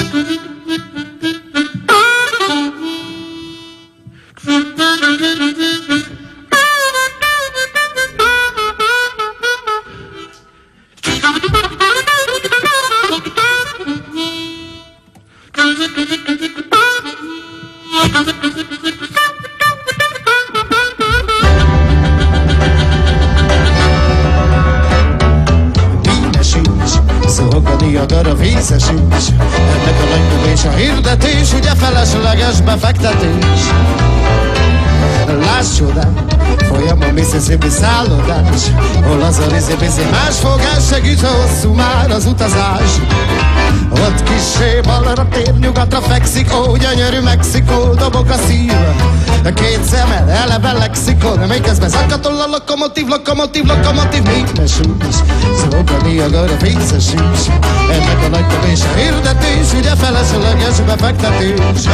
A vízes is, ennek a legtöbbés a hirdetés, ugye felesleges befektetés. Láss csodát, folyam a Mississippi szállodás, hol az a rizi-bizi másfogás, segíts, hosszú már az utazás. Ott kissé balra tér, nyugatra fekszik, ó, gyönyörű Mexikó, dobog a szív. Két szemed, eleve lexikon, miközben zakatol a lokomotív, lokomotív, lokomotív. Mímes ús, szolog a Niagara vízes is, ennek a nagy tövés a hirdetés, ugye felesleges befektetés.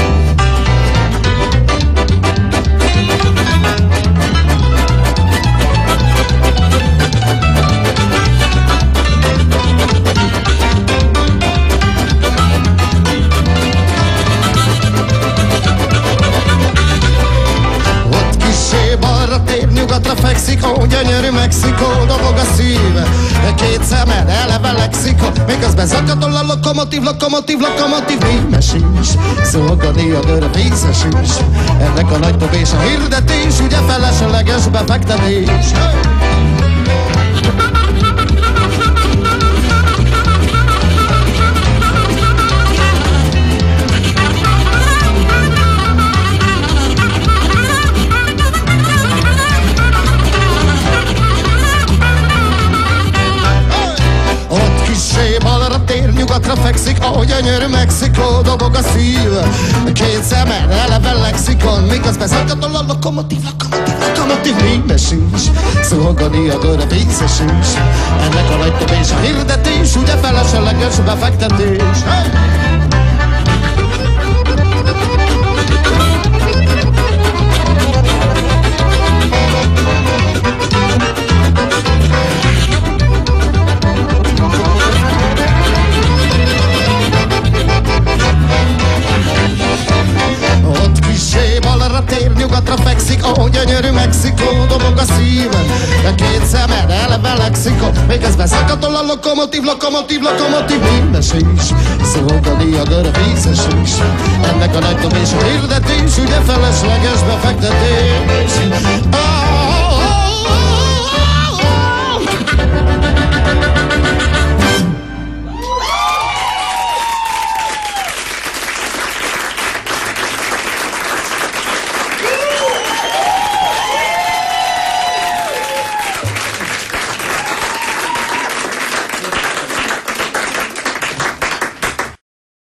Nyugatra fekszik, ó, gyönyörű Mexikó, dobog a szíve. Két szemed, eleve lexikon, miközben zakatol a lokomotív, lokomotív, lokomotív. Mímes is, szolog a Niagara vízes is, ennek a nagy dobés a hirdetés, ugye felesleges befektetés. Balra tér, nyugatra fekszik, ó, gyönyörű Mexikó, dobog a szív. Két szemed, eleve lexikon, miközben zakatol a lokomotív, lokomotív, lokomotív. Mímes is, szolog a Niagara vízes is, ennek a nagy tövés a hirdetés, ugye felesleges befektetés. Hey! Nyugatra fekszik, ó, gyönyörű Mexikó, dobog a szíven. De két szemed, eleve lexikon, miközben zakatol a lokomotív, lokomotív, lokomotív. Mímes is, szolog a Niagara vízes is, ennek a nagy dobés a hirdetés, ugye felesleges befektetés.